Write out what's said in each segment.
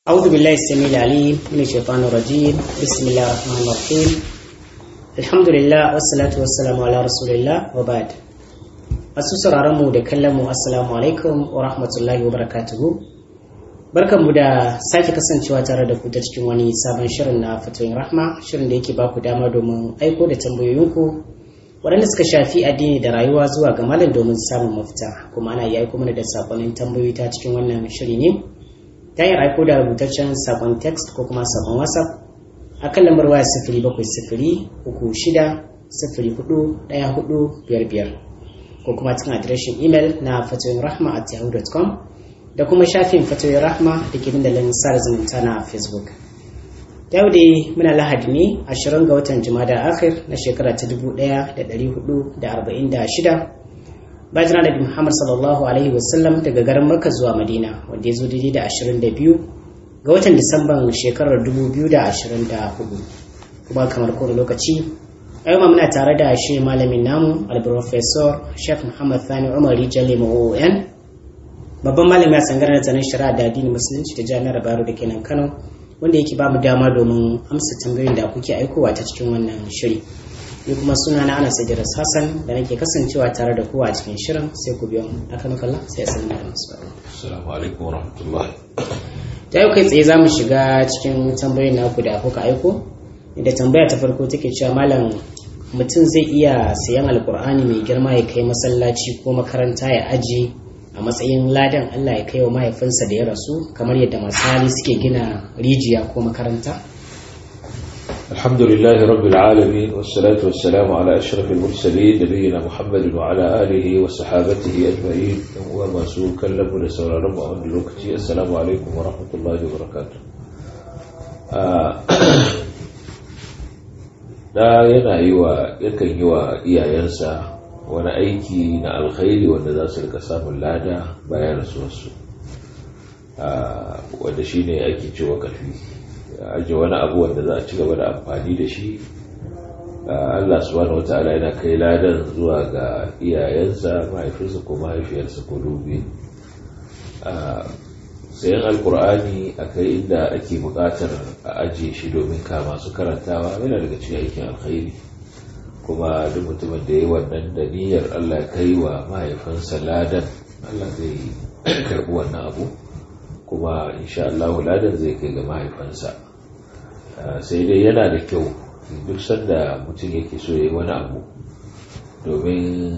أعوذ بالله السميع العليم من الشيطان الرجيم بسم الله الرحمن الرحيم الحمد لله والصلاة والسلام على رسول الله وبعد masu sauraron mu da kallon mu assalamu alaikum wa rahmatullahi wa barakatuhu barkanmu da sake kasancewa tare da ku ta cikin wani sabon shirin na fatoyin rahma shirin da yake ba ku dama domin aiko da tambayoyinku waɗanda suka shafi addini da rayuwa zuwa ga malam domin samun mafita kuma ana iya aiko mana da sakonnin tambayoyi ta cikin wannan shiri ne ta yin aiko da rubutaccen sakon text ko kuma sakon whatsapp a kan lambar waya 0703-04-1455 ko kuma cikin adireshin imel na fatoyinrahma@yahoo.com da kuma shafin fatoyin rahma da ke dandalin sada zumunta na facebook. Yau dai muna lahadi ne 20 ga watan jumada akhir na shekara ta 1446 bayan Nabi Muhammad sallallahu alaihi wasallam daga garin Makka zuwa Madina wanda ya zo daidai da 22 ga watan Disamban shekarar 2024 kuma kamar kowane lokaci a yau muna tare da shi malamin namu al-professor Sheikh Muhammad Thani Umar Rijali MON babban malami a tsangarar nazarin shari'a da addinin musulunci da jami'ar Bayero da kenan Kano wanda yake ba mu dama domin amsa tambayoyin da kuke aikowa ta cikin wannan shiri. Ni kuma suna na Anas Idris Hassan da nake kasancewa tare da kowa a cikin shirin sai ku biyo mu akan kallon sai ya sanar da masu faru. Assalamu alaikum warahmatullahi. Da yau kai tsaye zamu shiga cikin tambayoyin naku da kuka aiko. Inda tambaya ta farko take cewa malam mutum zai iya sayan alkur'ani mai girma ya kai masallaci ko makaranta ya aji a matsayin ladan Allah ya kai wa mahaifinsa da ya rasu kamar yadda masu hali suke gina rijiya ko makaranta. الحمد لله رب العالمين والصلاة والسلام على أشرف المرسلين نبينا محمد وعلى آله وصحابته أجمعين وما سوء كلموا لسورة رمى عند الوقتي السلام عليكم ورحمة الله وبركاته لا yakan yi wa iyayensa wani aiki na alkhairi wanda za su rika samun lada bayan rasuwarsu wanda shine ake cewa kafi ajiye wani abu wanda za a ci gaba da amfani da shi Allah subhanahu wataala yana kai ladan zuwa ga iyayensa mahaifinsa ko mahaifiyarsa ko dubi sayan alkur'ani akai inda ake buƙatar a ajiye shi domin ka masu karantawa yana daga cikin aikin alkhairi kuma duk mutumin da ya wannan da niyyar Allah ya kai wa mahaifinsa ladan Allah zai karɓi wannan abu kuma insha Allah ladan zai kai ga mahaifansa sai dai yana da kyau duk sanda mutum yake so yayi wani abu domin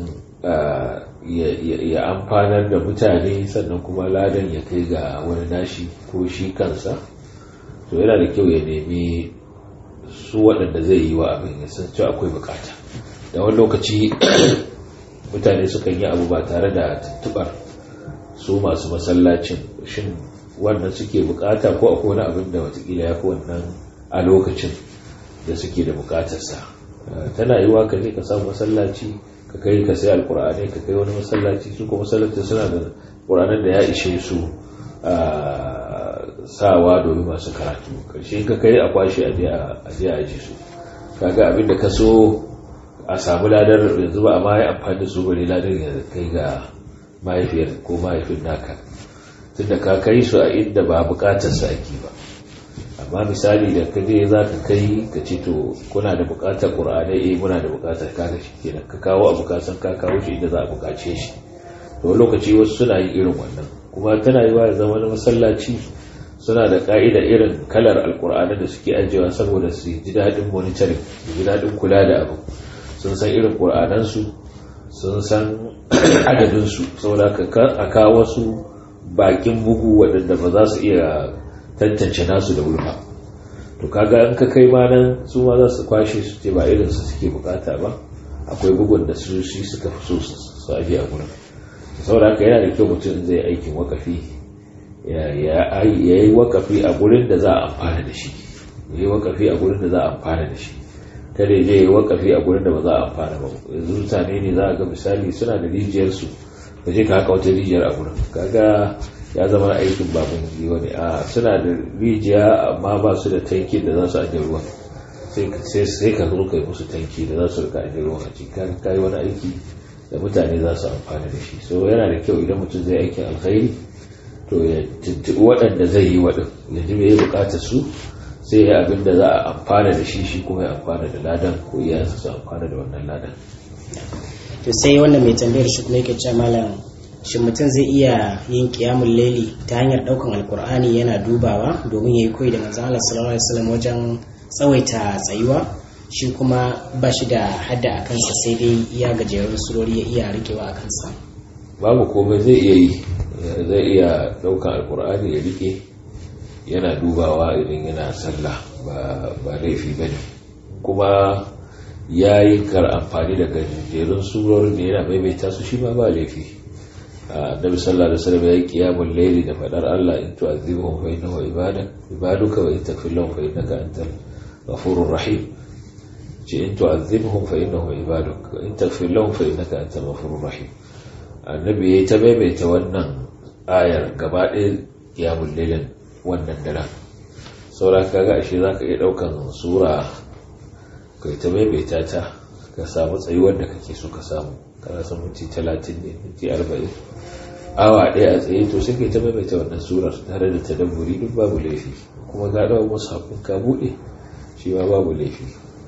ya amfanar da mutane sannan kuma ladan ya kai ga wani nashi ko shi kansa to yana da kyau ya nemi su waɗanda zai yi wa abin ya san cewa akwai bukata da wani lokaci mutane sukan yi abu ba tare da tuntubar su masu masallacin shin wannan suke bukata ko akwai wani abin da watakila ya fi wannan a lokacin da suke da bukatarsa tana yi wa ka ne ka samu masallaci ka kai ka sai alkur'ani ka kai wani masallaci su kuma masallaci suna da ƙur'anin da ya ishe su sawa domin masu karatu karshe ka kai a kwashe a je a ji su kaga abin da ka so a samu ladar yanzu ba a ma yi amfani da su bane ladar ya kai ga mahaifiyar ko mahaifin naka tunda ka kai su a inda ba bukatar sa ake ba amma misali da kaje za ka kai ka ce to kuna da bukatar qur'ani muna da bukatar kaga shikenan ka kawo a bukatar ka kawo shi inda za a bukace shi to lokaci wasu suna yin irin wannan kuma tana yi wa zama na masallaci suna da ka'ida irin kalar alqur'ani da suke ajewa saboda su ji dadin monitoring su ji dadin kula da abu sun san irin qur'anan su sun san adadin su saboda a kawo wasu bakin bugu waɗanda ba za su iya tantance nasu da wuri ba to kaga in ka kai ma nan su ma za su kwashe su ce ba irin su suke bukata ba akwai bugun da su shi suka fi so su aje a gurin saboda haka yana da kyau mutum zai aikin wakafi ya yi wakafi a gurin da za a amfana da shi ya yi wakafi a gurin da za a amfana da shi kada ya yi wakafi a gurin da ba za a amfana ba yanzu mutane ne za a ga misali suna da rijiyarsu ka je ka haka wata rijiyar a gurin kaga ya zama aikin babban yi wani suna da rijiya amma ba su da tanki da za su ajiye ruwan sai ka zo kai musu tanki da za su rika ajiye ruwan a cikin kayi wani aiki da mutane za su amfana da shi so yana da kyau idan mutum zai aikin alkhairi to ya tuntuɓi waɗanda zai yi waɗin ya ji mai bukatar su sai ya abin da za a amfana da shi kuma ya amfana da ladan ko iyayensa su amfana da wannan ladan. To sai wannan mai tambayar shi kuma yake cewa malam shin mutum zai iya yin qiyamul laili ta hanyar daukan alkur'ani yana dubawa domin yayi koyi da manzon Allah sallallahu alaihi wasallam wajen tsawaita tsayuwa, shi kuma ba shi da hadda a kansa sai dai iya gajerun surori ya iya rikewa a kansa? Babu komai, zai iya daukan alkur'ani ya rike yana dubawa idan yana sallah, ba laifi bane. Kuma yayi amfani da gajerun surorin da yana maimaita su, shi ba laifi. Annabi sallallahu alaihi wasallam yayi qiyamul layli da fadar Allah, in tu'adhibuhum fa innahu ibaduka wa in taghfir lahum fa innaka antal ghafurur rahim. in tu'adhibuhum fa innahum ibaduk wa in taghfir lahum fa innaka antal ghafurur rahim. Annabi yayi ta maimaita wannan ayar gaba ɗaya qiyamul laylin wannan daren. Saura kaga ashe zaka iya daukan sura kai ta maimaita ta ka samu tsayuwar da kake so ka samu. Kana son minti 30 ne, minti 40, awa ɗaya a tsaye, to sai kai ta maimaita wannan surar tare da tadabburi, duk babu laifi. Kuma ga dawo musu hakun ka bude shi ma babu laifi.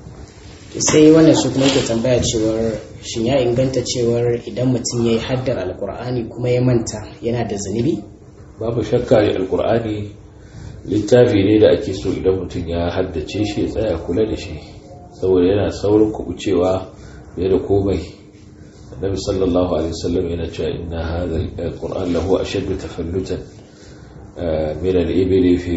Sai wannan shi kuma yake tambaya cewar shin ya inganta cewar idan mutum yayi haddar alkur'ani kuma ya manta yana da zunubi? Babu shakka alkur'ani littafi ne da ake so idan mutum ya haddace shi ya tsaya kula da shi, saboda yana saurin kubucewa fiye da komai. النبي صلى الله عليه وسلم يقول إن هذا القرآن له أشد تفلتا من الإبل في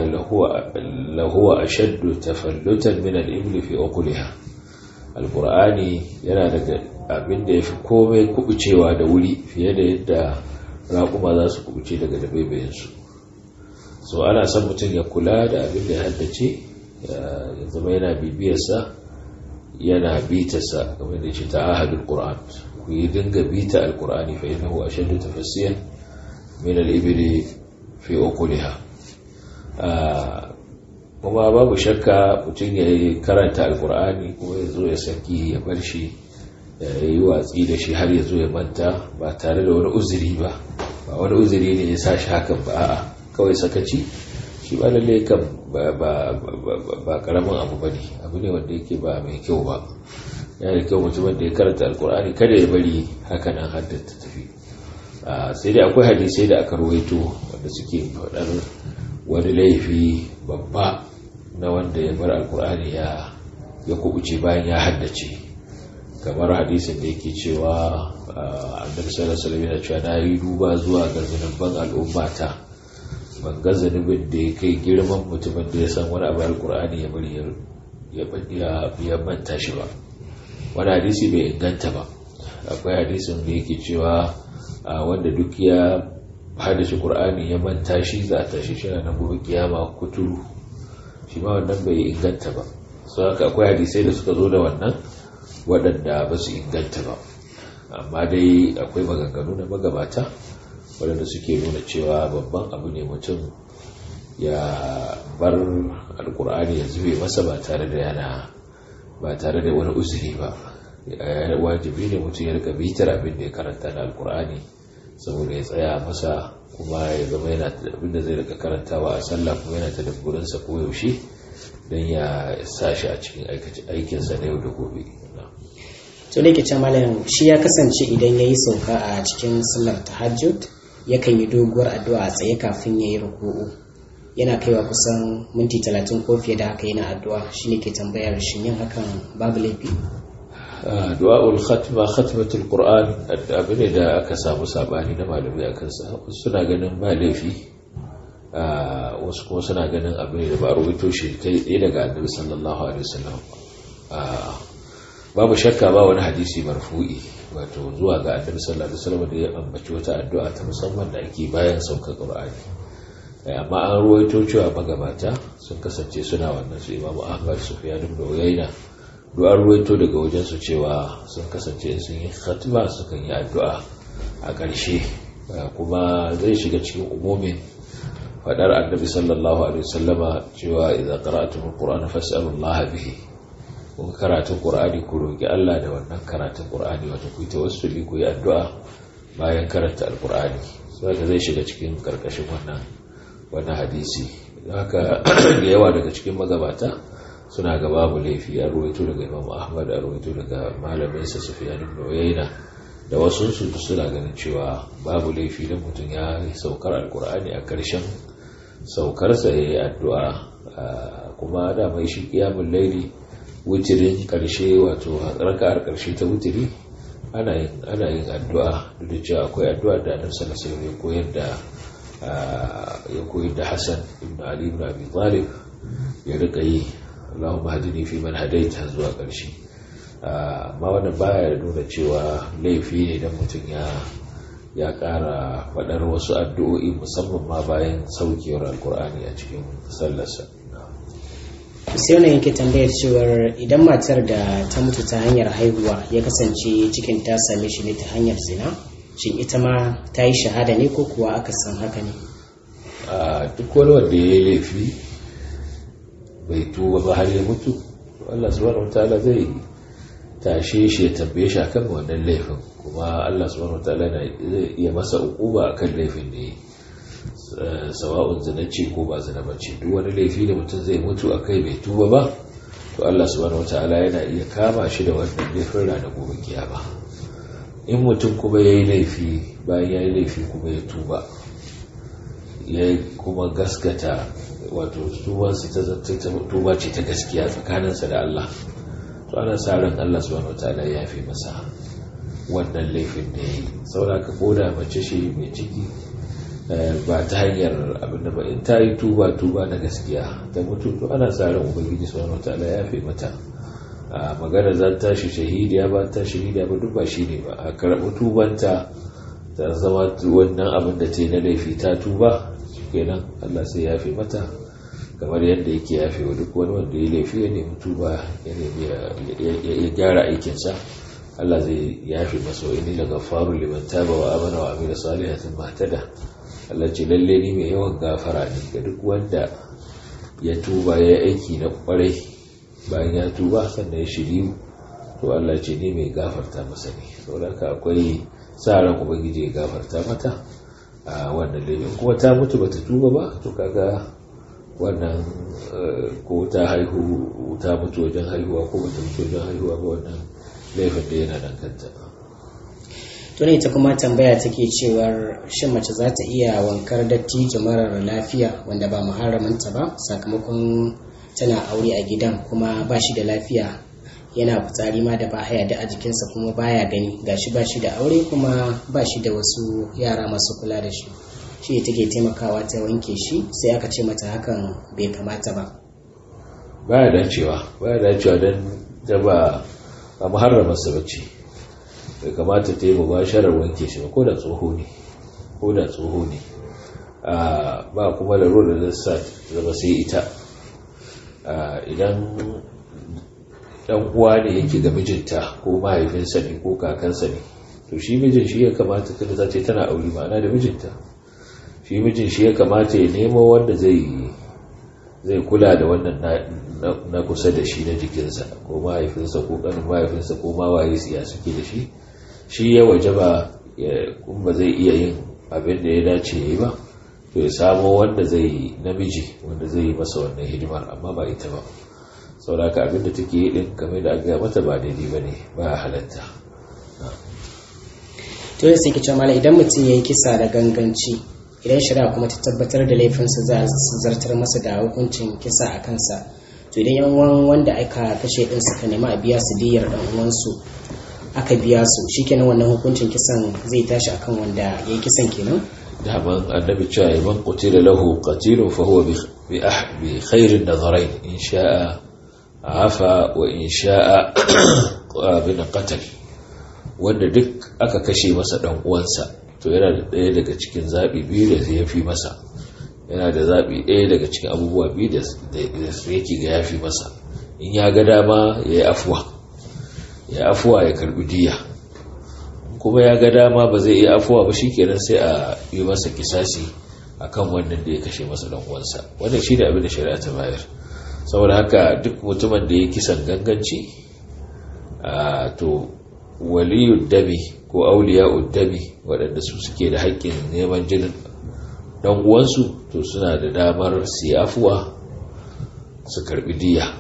له أشد تفلتا من الإبل في أقلها. القرآن yana daga abin da yafi komai kubucewa da wuri fiye da yadda raƙuma za su kubuce daga dabaibayensu. So ana son mutum ya kula da abin da ya haddace, ya zama yana bibiyarsa, yana bitarsa, kamar da ce ta'ahadul Qur'an, ku yi dinga bita alqur'ani fa innahu ashaddu tafassiyan min al-ibli fi uqliha. Kuma babu shakka mutum ya karanta alqur'ani kuma ya zo ya saki ya bar shi, ya yi watsi da shi har ya zo ya manta ba tare da wani uzuri ba wani uzuri ne ya sa shi hakan ba, a'a kawai sakaci, shi ba lalle kan ba karamin abu bane, abu ne wanda yake ba mai kyau ba. Yana da kyau mutum da ya karanta alkur'ani kada ya bari haka nan haddata tafi. Sai dai akwai hadisai da aka rawaito wanda suke faɗar wani laifi babba na wanda ya bar alkur'ani ya kubuce bayan ya haddace, kamar hadisin da yake cewa annabi sallallahu alaihi wasallam yana cewa na yi duba zuwa ga zunuban al'ummata, ban ga zunubin da ya kai girman mutumin da ya san wani abu alkur'ani ya bari ya manta shi ba. Wani hadisi bai inganta ba. Akwai hadisin da yake cewa wanda duk ya haddace qur'ani ya manta shi za a tashi shi na gobe kiyama kuturu, shi ma wannan bai inganta ba. So haka akwai hadisai da suka zo da wannan waɗanda ba su inganta ba, amma dai akwai maganganu na magabata waɗanda suke nuna cewa babban abu ne mutum ya bar alkur'ani ya zube masa ba tare da wani uzuri ba. Wajibi ne mutum ya rika bitar abin da ya karanta na alkur'ani saboda ya tsaya masa, kuma ya zama yana abin da zai rika karantawa a sallah, kuma yana tadabburinsa ko yaushe don ya sa shi a cikin aikinsa na yau da gobe. To da ke malam shi ya kasance idan ya yi sauka a cikin sallar tahajjud yakan yi doguwar addu'a a tsaye kafin ya yi ruku'u, yana kaiwa kusan minti 30 ko fiye da haka yana addu'a. Shi ne ke tambayar shin yin hakan babu laifi? Du'a'ul khatmatul Qur'an abu ne da aka samu sabani na malamai akan sa. Wasu suna ganin ba laifi, wasu kuma suna ganin abu ne da ba rubuto shi kai tsaye daga Annabi sallallahu alaihi wasallam. Babu shakka ba wani hadisi marfu'i wato zuwa ga Annabi sallallahu alaihi wasallam da ya ambaci wata addu'a ta musamman da ake bayan saukar Qur'ani. Amma an ruwaito cewa magabata sun kasance suna wannan, su Imam Ahmad, Sufyan ibn Uyayna, du'ar ruwaito daga wajen su cewa sun kasance sun yi khatma sukan yi addu'a a ƙarshe, kuma zai shiga cikin umumin fadar Annabi sallallahu alaihi wasallama cewa idza qara'tumul qur'ana fas'alullaha bihi. Kun karatun Qur'ani ku roki Allah da wannan karatun Qur'ani, wato ku tawassuli ku yi addu'a bayan karanta alqur'ani. zaka zai shiga cikin karkashin wannan hadisi. Haka da yawa daga cikin magabata suna ga babu laifi. A ruwaito daga Imam Ahmad, a ruwaito daga malamin sa Sufyan ibn Uyayna da wasu suna ganin cewa babu laifi dan mutum ya saukar alkur'ani a karshen saukarsa ya yi addu'a. Kuma da mai shi qiyamul layli wutirin karshe, wato raka'ar karshe ta wutiri ana yin addu'a, duk da cewa akwai addu'a da Annabi sallallahu alaihi wasallam ya koyar da Hassan ibn Ali ibn Abi Talib ya rika yi, Allahumma hadini fi man hadaita zuwa karshe. Amma wannan baya nuna cewa laifi ne dan mutum ya ƙara faɗar wasu addu'o'i musamman ma bayan saukewar alkur'ani a cikin sallarsa. Sai wannan yake tambayar cewar idan matar da ta mutu ta hanyar haihuwa ya kasance cikin ta same shi ne ta hanyar zina, shin ita ma ta yi shahada ne ko kuwa aka san haka ne? Duk wani wanda ya yi laifi bai tuba ba har ya mutu, Allah subhanahu wataala zai tashe shi ya tambaye shi akan wannan laifin, kuma Allah subhanahu wataala zai iya masa ukuba akan laifin da yi, sawa'un zina ce ko ba zina ba ce. Duk wani laifi da mutum zai mutu akai bai tuba ba, to Allah subhanahu wataala yana iya kama shi da wannan laifin ranar gobe kiyama. In mutum kuma yayi laifi, bayan yayi laifi kuma ya tuba, ya kuma gaskata, wato tubansa ta tuba ce ta gaskiya tsakaninsa da Allah, to ana sa ran Allah subhanahu wataala ya yafe masa wannan laifin da yayi. Saboda ka koda mace shi mai ciki ba ta hanyar abin da ba, in ta yi tuba na gaskiya ta mutu, to ana sa ran ubangiji subhanahu wataala ya yafe mata. Magana za ta shi shahidiya ba ta shahidiya ba duk ba shi ne ba, a karɓi tubanta ta zama wannan abin da ta yi na laifi ta tuba, kenan Allah sai ya yafe mata, kamar yadda yake yafe wa duk wani wanda ya laifi ya nemi tuba, ya nemi ya gyara aikinsa, Allah zai yafe masa. Wa inni lagafarun liman taba wa amana wa amila salihan mahtada. Allah ce lalle ni mai yawan gafara ne ga duk wanda ya tuba ya aiki na kwarai, bayan ya tuba sannan ya shiryu, to Allah ce ni mai gafarta masa ne. Saboda haka akwai sa ran ubangiji ya gafarta mata a wannan laifin. Kuma ta mutu bata tuba ba, to kaga wannan ko ta haihu, ta mutu wajen haihuwa ko bata mutu wajen haihuwa ba, wannan laifin da yana nan kanta. To ne ta kuma tambaya take cewar shin mace za ta iya wankar dattijo marar lafiya wanda ba muharramanta ba, sakamakon tana aure a gidan kuma ba shi da lafiya, yana fitsari ma da bahaya da a jikinsa kuma baya gani, gashi ba shi da aure kuma ba shi da wasu yara masu kula da shi, shi take taimakawa ta wanke shi, sai aka ce mata hakan bai kamata ba. Baya dacewa don ta ba muharramarsa bace, bai kamata ta yi mubasharar wanke shi ba, ko da tsoho ne ba kuma larurar da zama sai ita. Idan dan uwa ne yake ga mijinta ko mahaifinsa ne ko kakansa ne, to shi mijin shi ya kamata tunda zace tana aure ma'ana da mijinta, shi mijin shi ya kamata ya nemo wanda zai kula da wannan na kusa da shi na jikinsa, ko mahaifinsa ko kanin mahaifinsa ko mawaye siya suke da shi ya wajaba kun ba zai iya yin abin da ya dace ya yi ba, to ya samo wanda namiji wanda zai yi masa wannan hidimar, amma ba ita ba. sauraka abinda take yi din kamar da aka mata ba daidai bane, ba halatta. to sai ki ce mala idan mutum yayi kisa da ganganci, idan shari'a kuma ta tabbatar da laifinsa za su zartar masa da hukuncin kisa a kansa, to idan yan uwan wanda aka kashe din suka nemi a biya su diyar dan uwansu aka biya su, shikenan wannan hukuncin kisan zai tashi akan wanda yayi kisan kenan. daman annabi cewa man qutila lahu qatilun fa huwa bi khairin nadharain, in sha'a afa wa in sha'a bin qatal. Wanda duk aka kashe masa dan uwansa, to yana da ɗaya daga cikin zabi biyu da zai yafi masa, yana da zabi ɗaya daga cikin abubuwa biyu da yake ga yafi masa. In ya ga dama ya yi afuwa ya karbi diya, kuma ya ga dama ba zai yi afuwa ba, shikenan sai a yi masa kisasi akan wannan da ya kashe masa dan uwansa. Wannan shi da abin da shari'a ta bayar. Saboda haka duk mutumin da ya kisan ganganci, to waliyud dami ko auliya uddami waɗanda su suke da haƙƙin neman jinin ɗan uwansu to suna da damar su yi afuwa su karɓi diya,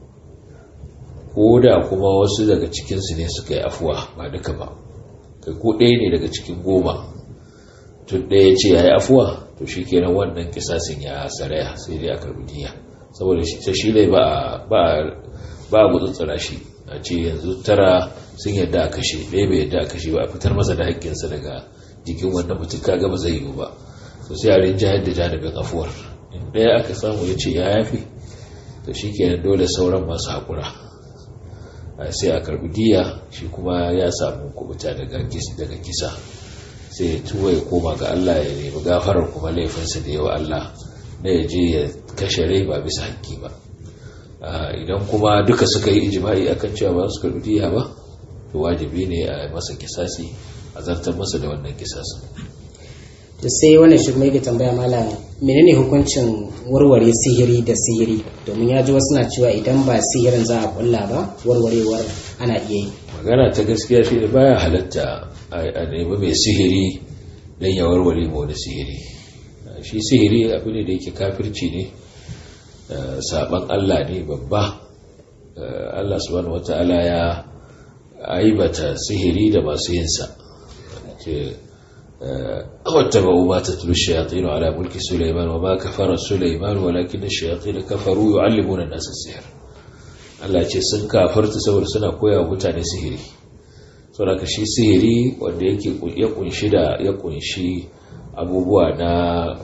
ko da kuma wasu daga cikinsu ne suka yi afuwa ba duka ba, kai ko ɗaya ne daga cikin 10 tun ɗaya ce ya yi afuwa to shi kenan wannan kisasin ya saraya sai dai a karɓi diya, saboda shi ne ba a gutsutsura shi a ce yanzu 9 sun yadda a kashe, ɗaya bai yadda a kashe ba, a fitar masa da haƙƙinsa daga jikin wannan mutum kaga ba zai yiwu ba, to sai a rinjayar da janibin afuwar. In ɗaya aka samu ya ce ya yafi to shi kenan dole sauran masu haƙura sai a karɓi diya, shi kuma ya samu kubuta daga kisa, sai ya tuwa ya koma ga Allah ya nemi gafarar kuma laifinsa da yawa Allah na ya je ya kashe rai ba bisa haƙƙi ba. Idan kuma duka suka yi ijma'i akan cewa ba su karɓi diya ba to wajibi ne a masa kisasi, a zartar masa da wannan kisasin. to sai wannan shi mai tambaya malam, menene hukuncin warware sihiri da sihiri, domin ya ji wasu na cewa idan ba sihirin za a kulla ba warwarewar ana iya yi. Magana ta gaskiya shi ne baya halatta a nemi mai sihiri don ya warware ma wani sihiri. Shi sihiri abu ne da yake kafirci ne, saban Allah ne babba. Allah subhanahu wata'ala ya aibata sihiri da masu yinsa, واتبعوا ما تتلو الشياطين على ملك سليمان وما كفر سليمان ولكن الشياطين كفروا يعلمون الناس السحر. Allah ce sun kafarta saboda suna koya wa mutane sihiri. Saboda shi sihiri wanda yake ya kunshi abubuwa na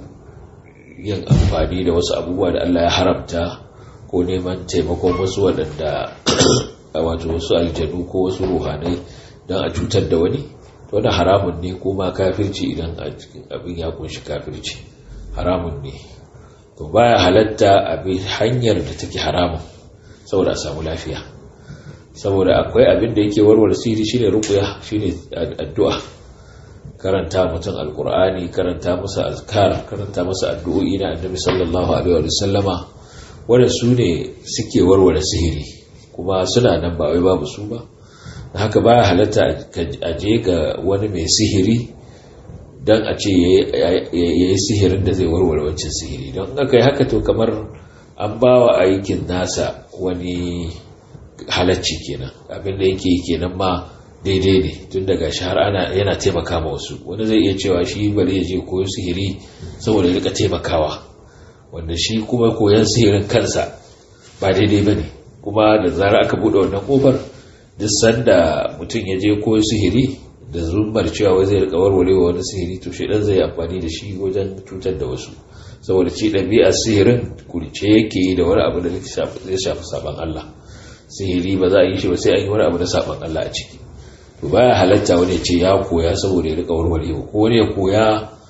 yin amfani da wasu abubuwa da Allah ya haramta, ko neman taimakon wasu waɗanda wato wasu aljanu ko wasu ruhanai don a cutar da wani, wanda haramun ne, kuma kafirci idan a cikin abin ya kunshi kafirci haramun ne. To baya halatta abin hanyar da take haramun saboda a samu lafiya, saboda akwai abin da yake warware sihiri shine ruqya, shine addu'a, karanta mutum alqur'ani, karanta masa azkar, karanta masa addu'o'i na annabi sallallahu alaihi wa sallama, wanda su ne suke warware sihiri, kuma suna nan ba wai babu su ba. Haka baya halatta a je ga wani mai sihiri don a ce ya yi sihirin da zai warware wancan sihiri, don aka yi haka to kamar an ba wa aikin nasa wani halacci kenan, abinda yake kenan ma daidai ne, tun daga shi har yana taimaka ma wasu. Wani zai iya cewa shi bari ya je koyo sihiri saboda ya rika taimakawa, wanda shi kuma koyon sihirin kansa ba daidai ba ne, kuma da zarar aka buɗe wannan ƙofar duk sanda mutum ya je koyo sihiri da zumbar cewa wai zai rika warware wa wani sihiri, to shi dan zai amfani da shi wajen cutar da wasu, saboda ci ɗabi'ar sihirin kurce yake yi da wani abu da zai shafi saban Allah. Sihiri ba za a yi shi ba sai an yi wani abu da saban Allah a ciki. To baya halatta wani ce ya koya saboda ya rika warware, ko wani ya koya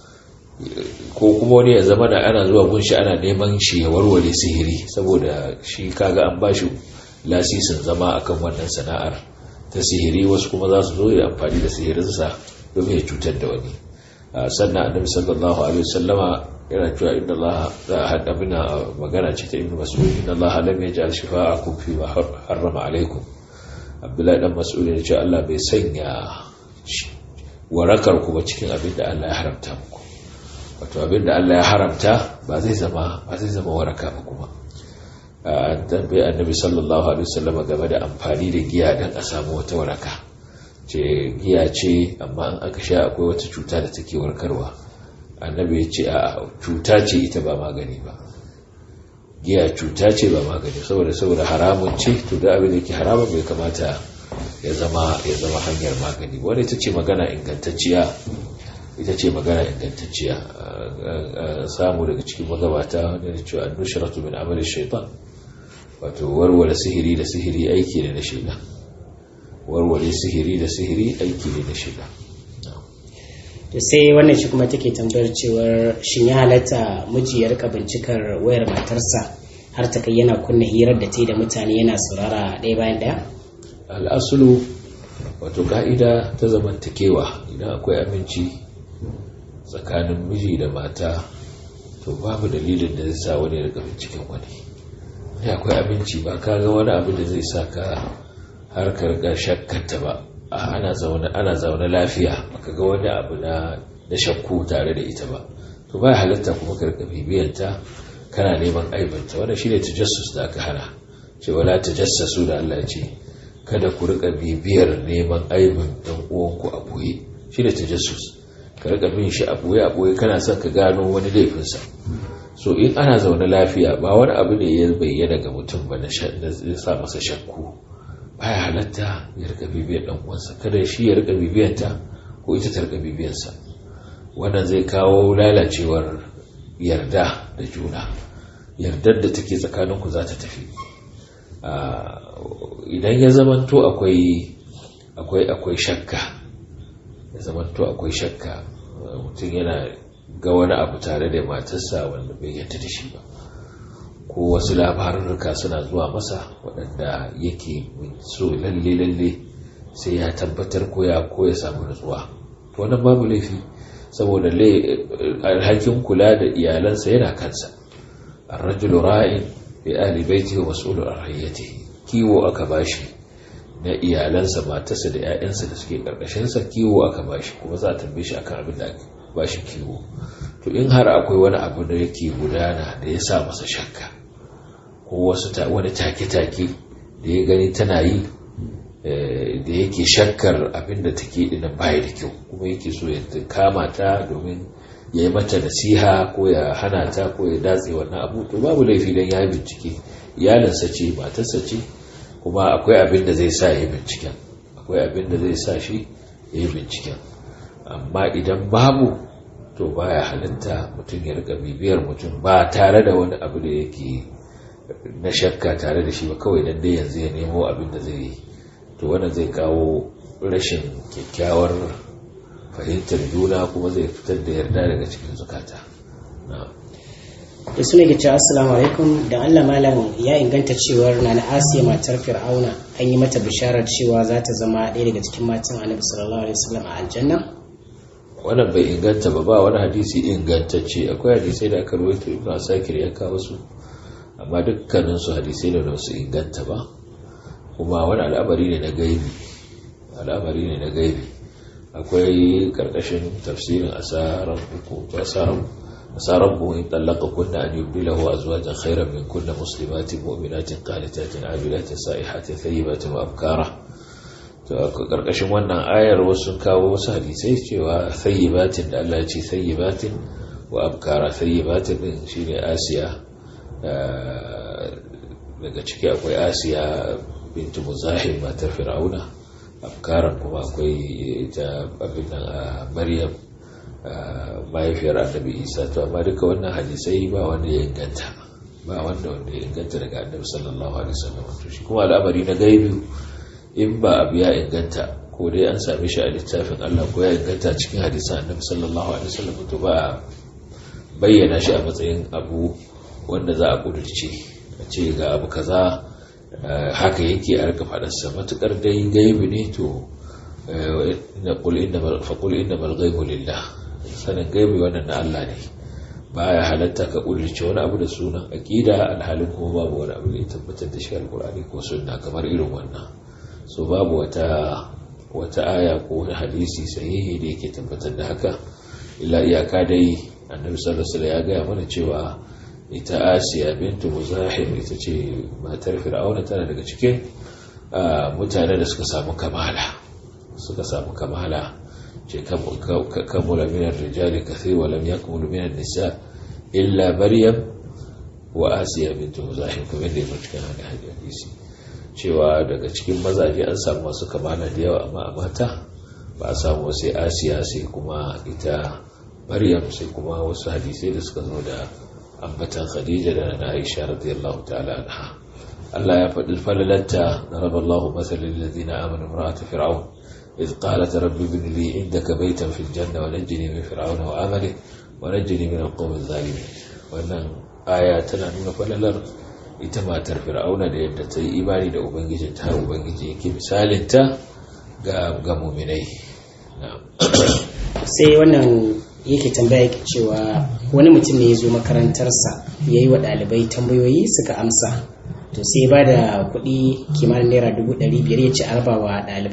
ko kuma wani ya zama da ana zuwa gunshi ana neman shi ya warware sihiri saboda shi kaga an bashi lasisin zama akan wannan sana'ar ta sihiri, wasu kuma za su zo ya amfani da sihirinsa domin ya cutar da wani. Sannan annabi sallallahu alaihi wasallama yana cewa inna Allah za a hada bina magana ce ta ibnu mas'ud, inna Allah lam yaj'al shifa'akum fi ma harrama alaikum. Abdullahi dan Mas'ud ya ce Allah bai sanya warakar ku ba cikin abin da Allah ya haramta muku, wato abin da Allah ya haramta ba zai zama waraka ba. Kuma an tambaye annabi sallallahu alaihi wasallam game da amfani da giya dan a samu wata waraka, ce giya ce amma an aka sha akwai wata cuta da take warkarwa. Annabi ya ce a cuta ce ita ba magani ba, giya cuta ce ba magani, saboda haramun ce, to da abin da ke haramun bai kamata ya zama hanyar magani. Wani ita ce magana ingantacciya, samu daga cikin magabata wanda ya ce an-nushratu min amali shaytan, wato warware sihiri da sihiri aiki ne na shaytan, warware sihiri da sihiri aiki ne na shaytan. To sai wannan shi kuma take tambayar cewar shin ya halatta miji ya rika bincikar wayar matarsa har ta kai yana kunna hirar da ta da mutane yana saurara ɗaya bayan ɗaya? Al'asulu, wato ka'ida ta zamantakewa, idan akwai aminci tsakanin miji da mata to babu dalilin da zai sa wani ya rika binciken wani. Akwai aminci, ba ka ga wani abu da zai sa ka har ka riga shakkanta ba, ana zaune lafiya baka ga wani abu na shakku tare da ita ba, to ba halatta kuma ka rika bibiyanta kana neman aibanta. wannan shine tajassus da aka hana, cewa la tajassasu da Allah ya ce kada ku rika bibiyar neman aibin dan uwanku a boye, shine tajassus. ka rika bin shi a boye kana son ka gano wani laifinsa. so in ana zaune lafiya ba wani abu ne ya bayyana ga mutum ba na sa masa shakku, baya halatta ya rika bibiyar dan uwansa, kada shi ya rika bibiyanta ko ita ta rika bibiyarsa. wannan zai kawo lalacewar yarda da juna, yardar da take tsakaninku za ta tafi. idan ya zamanto akwai shakka, ya zamanto akwai shakka, mutum yana ga wani abu tare da matarsa wanda bai yarda da shi ba, ko wasu labarurruka suna zuwa masa waɗanda yake so lalle sai ya tabbatar ko ya samu nutsuwa, to wannan babu laifi, saboda alhakin kula da iyalansa yana kansa. ar-rajulu ra'in bi ahli baitihi wa mas'ulun an rayyatihi. kiwo aka bashi na iyalansa, matarsa da 'ya'yansa da suke karkashin sa, kiwo aka bashi, kuma za a tambaye shi akan abin da aka bashi kiwo. to in har akwai wani abu da yake gudana da ya sa masa shakka, ko wani take-take da ya gani tana yi da yake shakkar abin da take dina baya da kyau, kuma yake so ya kama ta domin ya yi mata nasiha ko ya hana ta ko ya datse wannan abu, to babu laifi don ya yi bincike. iyalinsa ce, matarsa ce, kuma akwai abin da zai sa ya yi binciken, akwai abin da zai sa shi ya yi binciken. amma idan babu, to baya halitta mutum ya rika bibiyar mutum ba tare da wani abu da yake na shakka tare da shi ba, kawai dan dai yanzu ya nemo abin da zai yi. to wannan zai kawo rashin kyakkyawar fahimtar juna, kuma zai fitar da yarda daga cikin zukata. da suna ke cewa assalamu alaikum, da Allah malam ya inganta cewar na Asiya matar Fir'auna an yi mata bisharar cewa za ta zama ɗaya daga cikin matan Annabi sallallahu alaihi wasallam a aljanna? wannan bai inganta ba wani hadisi ingantacce. akwai hadisai da aka rawaito Ibn Asakir ya kawo su, amma dukkanin su hadisai da su inganta ba, kuma wani al'amari ne na gaibi. akwai karkashin tafsirin asarabbu in tallaka kunna an yubdilahu azwajan khairan min kunna muslimatin mu'minatin qanitatin abidatin sa'ihatin thayyibatin wa abkara. to karkashin wannan ayar wasu kawo wasu hadisai cewa thayyibatin da Allah ya ce thayyibatin wa abkara. thayyibatin din shine Asiya, daga ciki akwai Asiya bintu Muzahim matar Fir'auna. abkaran kuma akwai ita abin Maryam mahaifiyar Annabi Isa. to amma duka wannan hadisai ba wanda ya inganta daga Annabi sallallahu alaihi wasallam. to shi kuma al'amari na gaibi, in ba abu ya inganta ko dai an same shi a littafin Allah ko ya inganta cikin hadisan Annabi sallallahu alaihi wasallam, to ba bayyana shi a matsayin abu wanda za a kudurce a ce ga abu kaza haka yake a rika fadarsa. matukar dai gaibi ne, to faƙul inda malgaibu lillah, sanin gaibi wannan na Allah ne. ba ya halatta ka kudurce wani abu da sunan aƙida alhalin kuma babu wani abu da ya tabbatar da shi alƙur'ani ko sunna kamar irin wannan. so babu wata aya ko wani hadisi sahihi da yake tabbatar da haka, illa iyaka dai Annabi sallallahu alaihi wasallam ya gaya mana cewa ita Asiya bintu Muzahim ita ce matar Fir'auna, tana daga cikin mutane da suka samu kamala ce kamula min ar-rijali kathir wa lam yakmul min an-nisa illa Maryam wa Asiya bintu Muzahim, kamar da yake cikin hadisi cewa daga cikin mazaje an samu masu kamala da yawa, amma a mata ba a samu sai Asiya, sai kuma ita Maryam, sai kuma wasu hadisai da suka zo da ambatan Khadija da na Aisha radiyallahu ta'ala anha. Allah ya faɗi falalanta na raballahu mathalin ladina amanu imra'at fir'aun idh qalat rabbi ibn li indaka baytan fil janna wa najjini min fir'auna wa amalihi wa najjini min al-qawmi adh-dhalimin. wannan aya tana nuna falalar ita matar fir'auna da yadda ta yi imani da ubangijin ta, ubangiji yake misalinta ga mu'minai. sai wannan yake tambaya cewa wani mutum ne ya zo makarantarsa ya yi wa ɗalibai tambayoyi suka amsa, to sai ba da kuɗi kimanin naira 500,000 ya ci arba wa ɗaliban.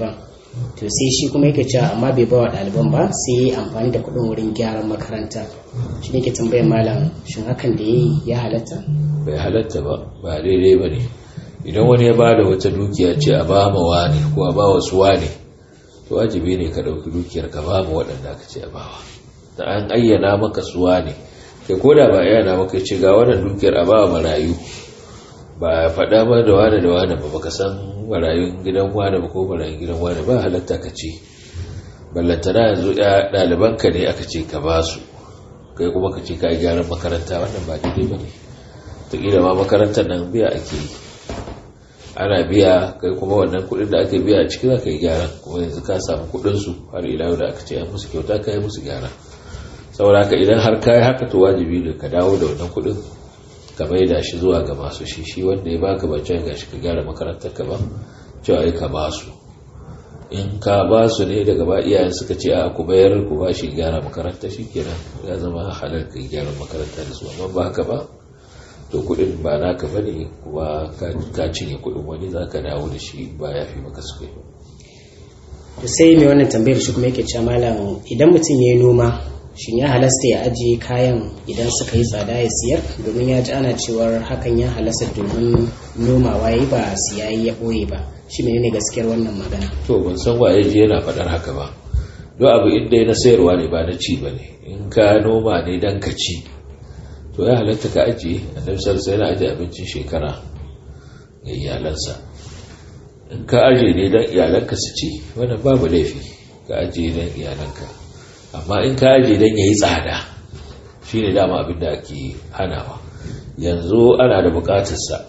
to sai shi kuma yake cewa amma bai bawa ɗaliban ba sai ya yi amfani da kuɗin wurin gyaran makaranta. Shi ne ke tambayar malam shin hakan da ya halatta? Bai halatta ba daidai ba ne. Idan wani ya bada wata dukiya ce a ba ma wani ko a ba wasu wani, to wajibi ne ka ɗauki dukiyar ka ba mu waɗanda aka ce a bawa. Da an ayyana maka suwa ne, kai ko da ba ayyana maka ce ga wannan dukiyar a bawa marayu, ba faɗa ba da wane ba baka san marayun gidan wane ba ko marayun gidan wane, ba halatta ka ce ballantana yanzu ɗalibanka ne aka ce ka ba su, kai kuma ka ce ka yi gyaran makaranta. Wannan ba daidai ba ne. taƙila ma makarantar nan biya ake yi, ana biya, kai kuma wannan kuɗin da ake biya a ciki za ka yi gyara, kuma yanzu ka samu kuɗinsu har ila yau da aka ce an musu kyauta ka yi musu gyara. saboda haka idan har ka yi haka to wajibi ne ka dawo da wannan kuɗin ka maida shi zuwa ga masu shi wanda ya baka ba cewa gashi ka gyara makarantar ka ba, cewa ai ka ba su. in ka ba su ne daga ba iyayen suka ce a ku bayar ku ba shi gyara makaranta, shikenan ya zama halal ka gyara makaranta da su. amma ba haka ba to kudin ba naka bane, kuma ka cinye kudin wani zaka dawo da shi ba ya fi maka su kai. to sai mai wannan tambayar shi kuma yake cewa malam idan mutum ya yi noma shin ya halasta ya ajiye kayan idan suka yi tsada ya siyar, domin ya ji ana cewar hakan ya halasta domin nomawa yayi ba siyayi ya boye ba. shi menene gaskiyar wannan magana? to ban san waye ji yana faɗar haka ba. don abu inda na sayarwa ne ba na ci bane. in ka noma ne dan ka ci to ya halatta ka ajiye. annabi sallallahu alaihi wasallam ajiye abincin shekara ga iyalansa. in ka ajiye ne dan iyalanka su ci wannan babu laifi, ka ajiye dan iyalanka. amma in ka ajiye dan yayi tsada shine dama abin da ake hanawa. yanzu ana da bukatar sa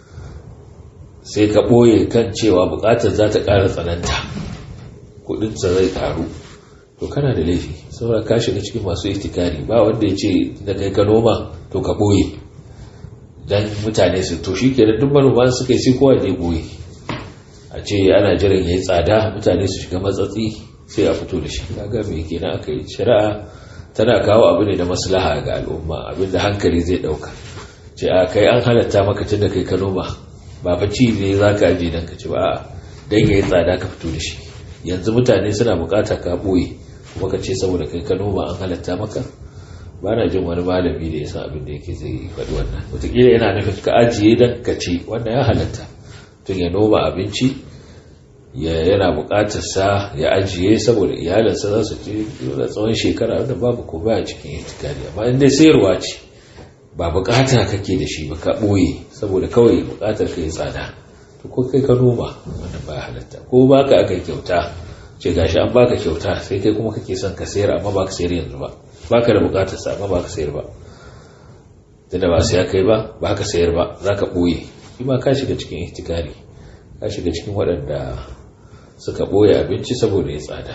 sai ka boye kan cewa bukatar za ta ƙara tsananta, kudin sa zai karu, to kana da laifi, saboda ka shiga cikin masu ihtikari. ba wanda ya ce da kai ka noma to ka boye dan mutane su, to shikenan duk manoma suka yi sai kowa ne boye, a ce ana jiran yayi tsada mutane su shiga matsatsi sai a fito da shi. kaga me kenan aka yi? shari'a tana kawo abu ne da maslaha ga al'umma, abinda hankali zai dauka. ce a kai an halatta maka tunda kai ka noma, ba fa ci ne zaka aje dan ka ci ba, dan yayi tsada ka fito da shi. yanzu mutane suna bukata ka boye kuma ka ce saboda kai ka noma an halatta maka. ba na jin wani malami da ya san abin da yake zai faɗi wannan. wataƙila yana nufin ka ajiye dan ka ci, wanda ya halatta. tun ya noma abinci yana buƙatar sa ya ajiye saboda iyalansa za su ci da tsawon shekara, wanda babu ko baya cikin itikadi. amma in dai sayarwa ce ba buƙata kake da shi ba, ka ɓoye saboda kawai buƙatar ka yi tsada, to ko kai ka noma wannan ba halatta. ko baka aka kyauta, ce gashi an baka kyauta sai kai kuma kake son ka sayar amma ba ka sayar yanzu ba, baka da buƙatar sa amma ba ka sayar ba, tunda ba sai kai ba ba ka sayar ba, zaka ɓoye, shi ma ka shiga cikin ihtikari, ka shiga cikin waɗanda suka ɓoye abinci saboda ya tsada.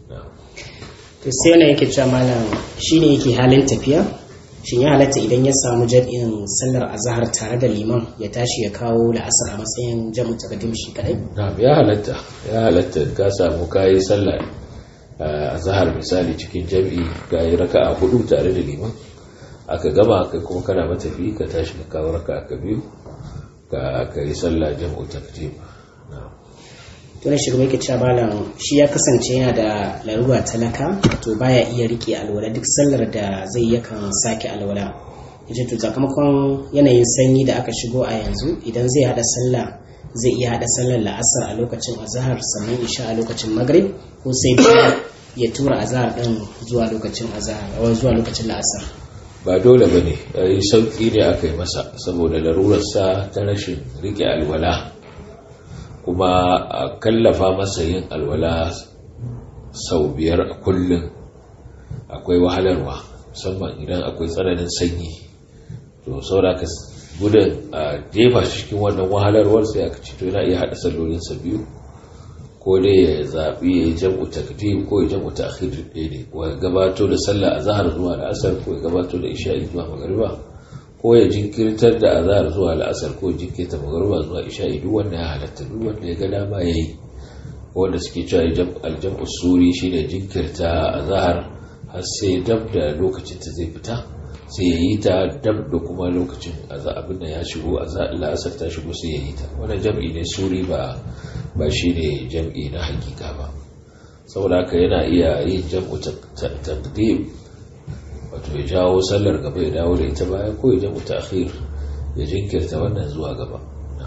to sai wannan yake cewa malam shine yake halin tafiya, shin ya halatta idan ya samu jam'in sallar azhar tare da liman ya tashi ya kawo la'asar a matsayin jam'u taqdim shi kadai? na'am, ya halatta ka samu kai sallar azhar misali cikin jam'i, kai raka'a 4 tare da liman, aka gama kai kuma kana matafi ka tashi ka kawo raka'a ka biyu ka yi sallah jam'u taqdim. to ne shirme yake cewa malam shi ya kasance yana da larura talaka, to baya iya rike alwala, duk sallar da zai yakan sake alwala. yace to sakamakon yanayin sanyi da aka shigo a yanzu, idan zai hada sallah zai iya hada sallar la'asar a lokacin azhar sannan isha a lokacin maghrib, ko sai ya tura azhar din zuwa lokacin azhar zuwa lokacin la'asar? ba dole bane, yayi sauki ne aka yi masa saboda larurarsa ta rashin rike alwala, kuma a kallafa masa yin alwala sau 5 a kullum akwai wahalarwa, musamman idan akwai tsananin sanyi. to sauraka gudun a jefa cikin wannan wahalarwar sai aka ce to yana iya haɗa sallolinsa biyu, ko dai ya zaɓi ya yi jam'u takdim ko ya jam'u ta'khir ne, ko ya gabato da sallah azhar zuwa al'asar, ko ya gabato da isha'i zuwa magriba, ko ya jinkirtar da azhar zuwa al'asar, ko jinkirta magriba zuwa isha'i. duk wanda ya halatta, duk wanda ya ga dama yayi. wanda suke cewa aljam'u suri shine jinkirta azhar har sai dab da lokacin ta zai fita, sai ya yi ta dab da kuma lokacin abin da ya shigo la'asar ta shigo sai ya yi ta. Wannan jam'i ne suri ba shi ne jam'i na hakika ba. Saboda haka yana iya yin jam'u taqdim, wato ya jawo sallar gaba ya dawo da ita baya, ko ya jam'u ta'khir ya jinkirta wannan zuwa gaba.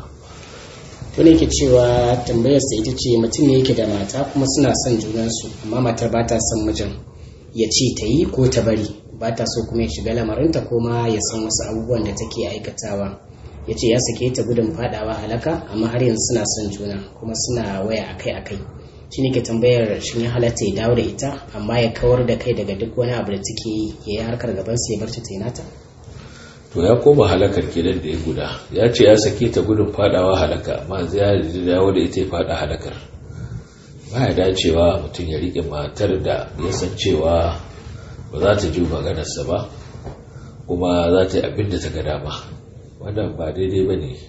To ne ke cewa tambayarsa ita ce mutum ne yake da mata kuma suna son junansu, amma matar ba ta son mijin ya ce ta yi ko ta bari, ba ta so kuma ya shiga lamarinta ko ma ya san wasu abubuwan da take aikatawa. Ya ce ya sake ta gudun fadawa halaka, amma har yanzu suna son juna kuma suna waya akai-akai. Shi ne ke tambayar shi ya halatta ya dawo da ita, amma ya kawar da kai daga duk wani abu da take yi, ya yi harkar gabansa ya bar ta yi nata. To ya koma halakar kenan da ya guda. Ya ce ya sake ta gudun fadawa halaka, amma zai dawo da ita ya fada halakar. Ba ya dacewa mutum ya riƙe matar da ya san cewa ba za ta ji maganarsa ba, kuma za ta yi abin da ta ga dama. Wannan ba daidai ba ne.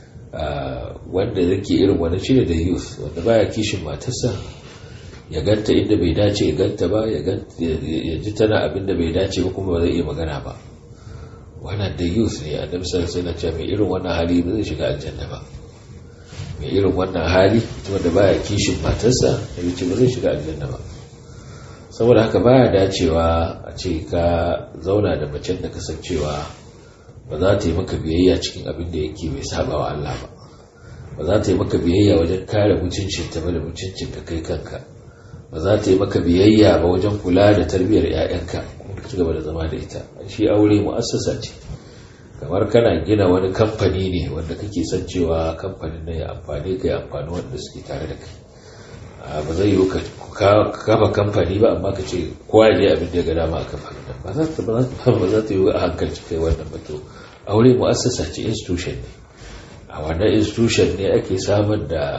Wanda yake irin wani shi ne da youth, wanda baya kishin matarsa, ya ganta inda bai dace ya ganta ba, ya ji tana abin da bai dace ba, kuma ba zai iya magana ba. Wannan da youth ne. Annabi sallallahu alaihi wasallam mai irin wannan hali ba zai shiga aljanna ba. Mai irin wannan hali wanda baya kishin matarsa, ya ce ba zai shiga aljanna ba. Saboda haka baya dacewa a ce ka zauna da macen da kasancewa ba za ta yi maka biyayya cikin abin da yake bai saba wa Allah ba. Ba za ta yi maka biyayya wajen kare mutuncinta ba da mutuncin ka kai kanka. Ba za ta yi maka biyayya ba wajen kula da tarbiyyar 'ya'yanka, kuma ka ci gaba da zama da ita. Shi aure mu'assasa ce, kamar kana gina wani kamfani ne wanda kake son cewa kamfanin nan ya amfani ka, ya amfani wanda suke tare da kai. Ba zai yi ka kafa kamfani ba amma ka ce kowa ya je abin da ya ga dama a kamfanin nan. Ba za ta yi a hankalci kai wannan ba. To aure mu'assasa ce, institution ne. A wannan institution ne ake samar da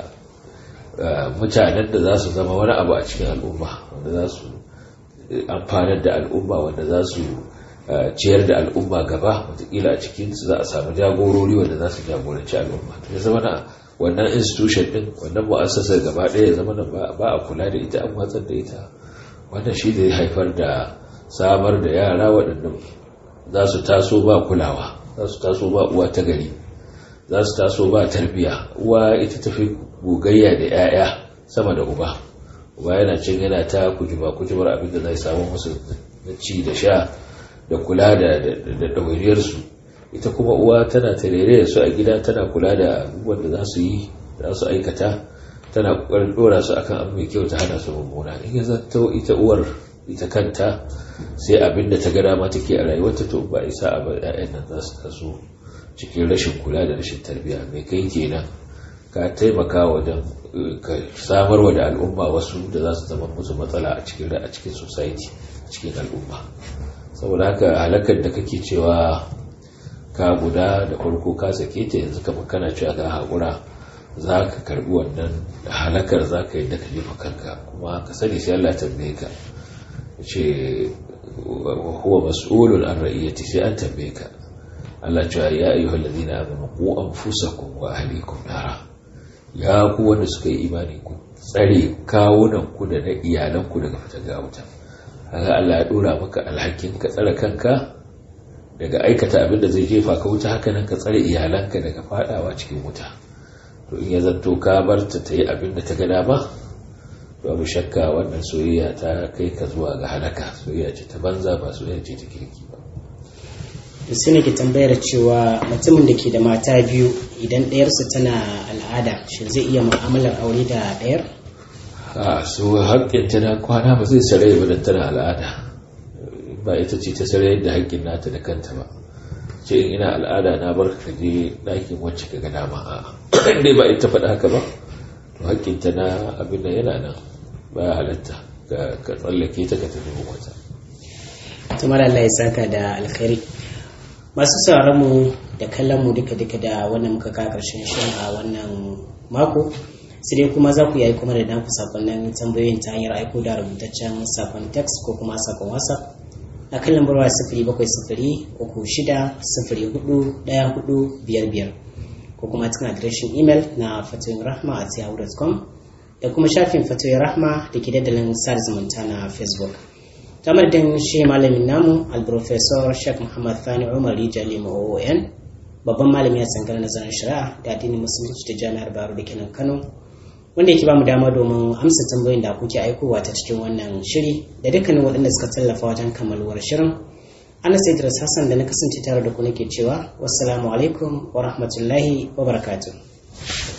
mutanen da za su zama wani abu a cikin al'umma, wanda za su amfanar da al'umma, wanda za su ciyar da al'umma gaba. Wataƙila a cikinsu za a samu jagorori wanda za su jagoranci al'umma. Ya zama na wannan institution din, wannan mu'assasar gaba ɗaya ya zama na ba a kula da ita, an watsar da ita. Wannan shi zai haifar da samar da yara waɗanda za su taso ba kulawa, za su taso ba uwa ta gari, za su taso ba tarbiya. Uwa ita tafi gogayya da 'ya'ya sama da uba. Uba yana cin yana ta kujubar abin da zai samu musu na ci da sha da kula da ɗawainiyarsu. Ita kuma uwa tana tarere su a gida, tana kula da abubuwan da za su yi, za su aikata, tana ƙoƙarin ɗora su akan abu mai kyau, ta hana su mummuna. In ya zato ita uwar ita kanta sai abin da ta ga dama take a rayuwarta, to ba isa a bar 'ya'yan nan za su taso cikin rashin kula da rashin tarbiyya. Mai kai kenan ka taimaka wajen ka samarwa da al'umma wasu da za su zama musu matsala a cikin society, a cikin al'umma. Saboda haka halakar da kake cewa ka guda da farko ka sake ta, yanzu kamar kana cewa ka haƙura, za ka karɓi wannan halakar, za ka yi da ka jefa kanka, kuma ka sani sai Allah tambaye ka. Ce huwa mas'ulun an ra'iyati, sai an tambaye ka. Allah cewa ya ayyuhal ladina amanu qu anfusakum wa ahlikum nara. Ya ku wanda suka yi imani, ku tsare kawunan ku da na iyalan ku daga fitar wuta. Haka Allah ya dora maka alhakin ka tsare kanka daga aikata abin da zai jefa ka wuta, haka nan ka tsare iyalanka daga fadawa cikin wuta. To in ya zanto ka bar ta yi abin da ta ga dama, babu shakka wannan soyayya ta kai ka zuwa ga halaka. Soyayya ce ta banza, ba soyayya ce ta kirki ba. Sai ne ke tambayar cewa mutumin da ke da mata biyu, idan ɗayarsu tana al'ada, shi zai iya mu'amalar aure da ɗayar? Su haƙƙin tana kwana ba zai sarai ba don tana al'ada. Ba ita ce ta sarai da haƙƙin nata da kanta ba. Ce in ina al'ada na bar ka je ɗakin wacce ka ga dama. Dai ba ita faɗa haka ba, to haƙƙin tana abin da yana nan, ba ya halatta ka tsallake ta ka tafi wata. Tumar Allah ya saka da alkhairi. Masu sauraron mu da kallon mu duka da wannan muka ka karshen shirin a wannan mako. Sai dai kuma za ku yi kuma da naku sakonnin tambayoyin ta hanyar aiko da rubutaccen sakon text ko kuma sakon WhatsApp a kan lambar waya 0703604145 ko kuma cikin adireshin email na fatoyinrahma@yahoo.com da kuma shafin Fatoyin Rahma da ke dandalin sada zumunta na Facebook. tamadin shi malamin namu al-professor Sheikh Muhammad Thani Umar Rijali OON, babban malami a tsangar nazarin shari'a da addinin musulunci da jami'ar Bayero da kenan Kano, wanda yake ba mu dama domin amsa tambayoyin da kuke aikowa ta cikin wannan shiri da dukkanin waɗanda suka tallafa wajen kammaluwar shirin. Anas Idris Hassan da na kasance tare da ku nake cewa wassalamu alaikum wa rahmatullahi wa barakatuh.